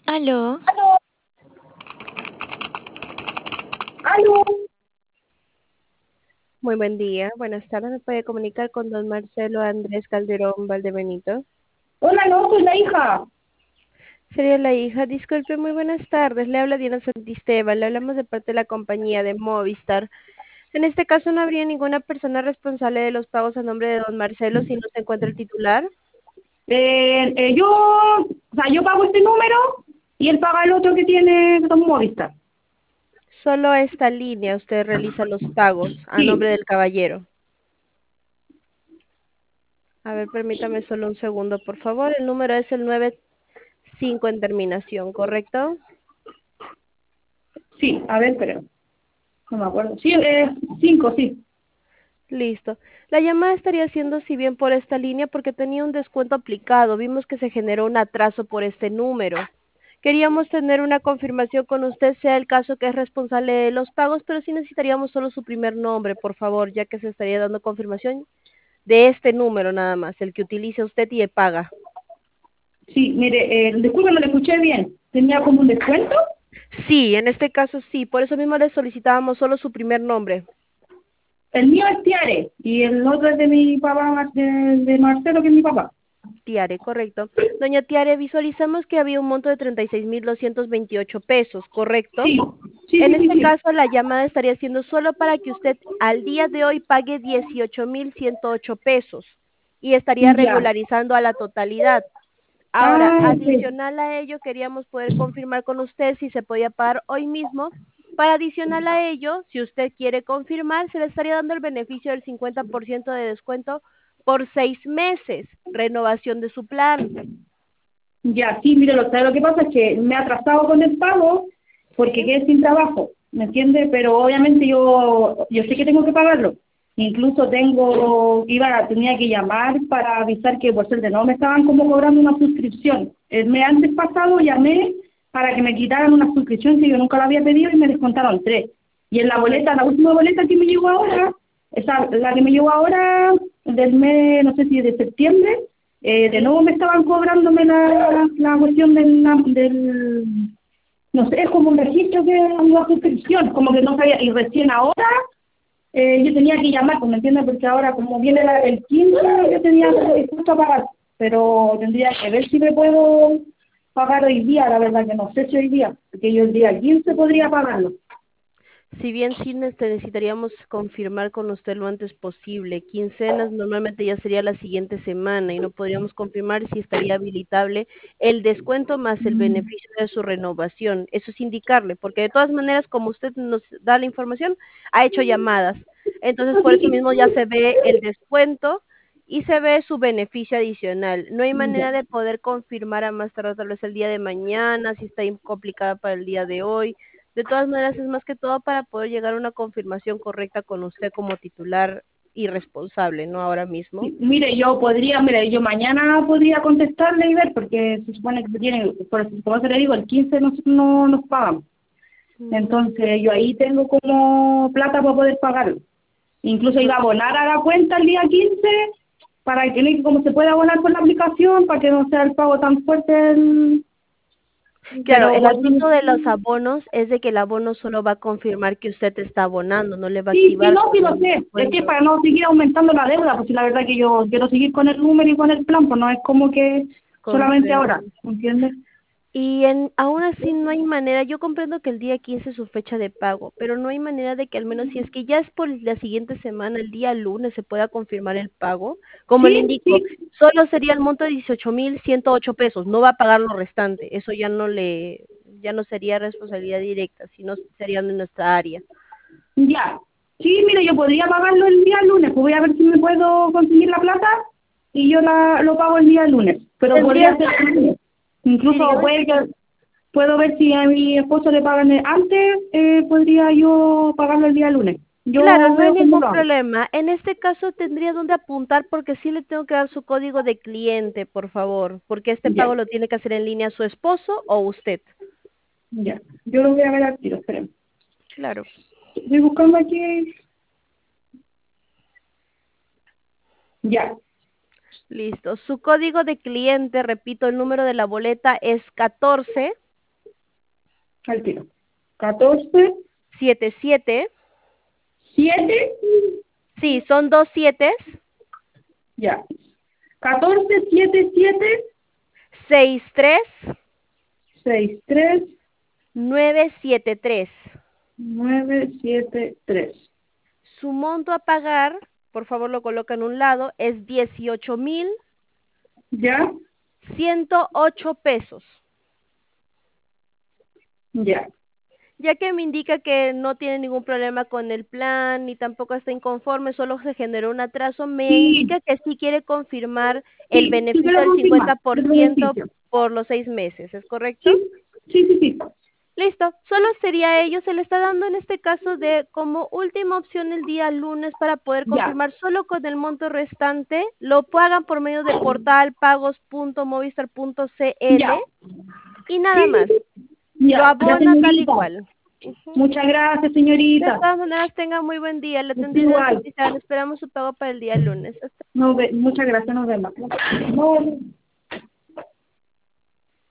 Aló, Aló. Muy buen día, buenas tardes. ¿Me puede comunicar con don Marcelo Andrés Calderón Valdebenito? Hola, no, soy la hija. Sería la hija. Disculpe, muy buenas tardes. Le habla Diana Santisteban. Le hablamos de parte de la compañía de Movistar. En este caso no habría ninguna persona responsable de los pagos a nombre de don Marcelo si no se encuentra el titular. Yo pago este número y él paga el otro que tiene Don Movistar. Solo a esta línea usted realiza los pagos a Sí, nombre del caballero. A ver, permítame solo un segundo, por favor. El número es el 95 en terminación, ¿correcto? sí, a ver, pero no me acuerdo. Sí, 5, sí. Listo. La llamada estaría haciendo si bien por esta línea porque tenía un descuento aplicado. Vimos que se generó un atraso por este número. Queríamos tener una confirmación con usted, sea el caso que es responsable de los pagos, pero sí necesitaríamos solo su primer nombre, por favor, ya que se estaría dando confirmación de este número nada más, el que utilice usted y paga. Sí, mire, disculpe, no le escuché bien. ¿Tenía como un descuento? Sí, en este caso sí, por eso mismo le solicitábamos solo su primer nombre. El mío es Tiare y el otro es de mi papá, de Marcelo, que es mi papá. Tiare, correcto. Doña Tiare, visualizamos que había un monto de 36.228 pesos, ¿correcto? Sí, sí, En sí, sí, este sí. caso, la llamada estaría siendo solo para que usted al día de hoy pague 18.108 pesos y estaría Ya. regularizando a la totalidad. Ahora, Ah, sí. adicional a ello, queríamos poder confirmar con usted si se podía pagar hoy mismo. Para adicional a ello, si usted quiere confirmar, se le estaría dando el beneficio del 50% de descuento por 6 meses, renovación de su plan. Ya, sí, mire, ¿sabe lo que pasa? Es que me he atrasado con el pago porque ¿Sí? quedé sin trabajo, ¿me entiende? Pero obviamente yo sé que tengo que pagarlo. Incluso tenía que llamar para avisar que por ser de no me estaban como cobrando una suscripción. El mes antes pasado llamé para que me quitaran una suscripción que yo nunca la había pedido y me descontaron 3. Y en la boleta, Correcto. la última boleta que me llegó ahora, la que me llegó ahora del mes, no sé si de septiembre, de ¿Sí? nuevo me estaban cobrándome la cuestión del, no sé, es como un registro que una suscripción, como que no sabía, y recién ahora yo tenía que llamar, pues, ¿me entiendes? Porque ahora como viene el 15 yo tenía dispuesto a pagar, pero tendría que ver si me puedo pagar hoy día, la verdad que no sé si hoy día, porque yo el día 15 podría pagarlo. Si bien sí necesitaríamos confirmar con usted lo antes posible, quincenas normalmente ya sería la siguiente semana y no podríamos confirmar si estaría habilitable el descuento más el beneficio de su renovación. Eso es indicarle, porque de todas maneras, como usted nos da la información, ha hecho llamadas. Entonces, por eso Sí, mismo ya se ve el descuento y se ve su beneficio adicional. No hay manera de poder confirmar a más tardar tal vez el día de mañana, si está complicada para el día de hoy. De todas maneras, es más que todo para poder llegar a una confirmación correcta con usted como titular y responsable, ¿no? Ahora mismo. mire, yo mañana podría contestarle y ver, porque se supone que se tiene, como se le digo, el 15 no nos pagan. Mm, Entonces yo ahí tengo como plata para poder pagarlo. Incluso iba a abonar a la cuenta el día 15 para que no, como se puede abonar por la aplicación, para que no sea el pago tan fuerte. Claro, Pero el como asunto de los abonos es de que el abono solo va a confirmar que usted está abonando, no le va a sí, sí, activar no, sí como lo un sé. Es que descuento. para no seguir aumentando la deuda, pues si la verdad que yo quiero seguir con el número y con el plan, pues no es como que solamente ahora, Comprendo. ¿entiendes? Y aún así no hay manera, yo comprendo que el día 15 es su fecha de pago, pero no hay manera de que al menos si es que ya es por la siguiente semana, el día lunes, se pueda confirmar el pago. Como le Sí, indico, sí. solo sería el monto de 18.108 pesos, no va a pagar lo restante, eso ya no sería responsabilidad directa, sino sería de nuestra área. Ya. Sí, mire, yo podría pagarlo el día lunes, pues voy a ver si me puedo conseguir la plata y yo lo pago el día lunes. Pero podría Tendría, ser el lunes. sí, Incluso dígame. puedo ver si a mi esposo le pagan antes, podría yo pagarlo el día lunes. Claro, Yo no hay veo cómo ningún lo hago. problema. En este caso tendría donde apuntar porque sí le tengo que dar su código de cliente, por favor, porque este Ya, pago lo tiene que hacer en línea su esposo o usted. ya. Yo lo voy a ver al tiro, esperen. Claro. Estoy buscando aquí. Ya, Listo. Su código de cliente, repito, el número de la boleta es 14. al tiro. 14, 77, 7, sí, son 2 7, ya. 14, 7, 7, 63, 6, 3, 973. 9, 7, 3. Su monto a pagar, por favor lo coloca en un lado, es 18,108 ¿Ya? pesos. Ya. Ya que me indica que no tiene ningún problema con el plan, ni tampoco está inconforme, solo se generó un atraso, me Sí, indica que sí quiere confirmar el sí beneficio quiero del confirmar el 50% beneficio. por los 6 meses, ¿es correcto? Sí, sí, sí, sí. Listo, solo sería ello, se le está dando en este caso de como última opción el día lunes para poder Ya, confirmar solo con el monto restante, lo pagan por medio de portal pagos.movistar.cl ya. y nada Sí, sí, más, sí. lo Ya, ya, abona tal y señorita. cual. Ujú. Muchas gracias, De señorita. todas maneras, tenga muy buen día, le Es atendió igual. Cotizar, esperamos su pago para el día lunes. Hasta Muchas gracias, nos vemos. No.